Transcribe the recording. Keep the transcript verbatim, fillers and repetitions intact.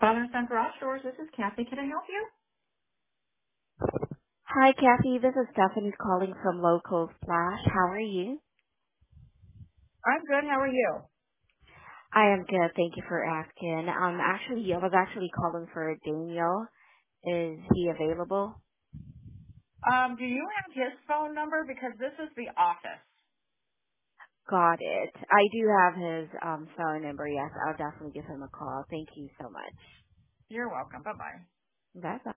Father and Son Garage Doors, this is Kathy. Can I help you? Hi, Kathy. This is Stephanie calling from Local Flash. How are you? I'm good. How are you? I am good. Thank you for asking. Um, actually, I was actually calling for Daniel. Is he available? Um, do you have his phone number? Because this is the office. Got it. I do have his um phone number. Yes, I'll definitely give him a call. Thank you so much. You're welcome. Bye-bye. Bye bye.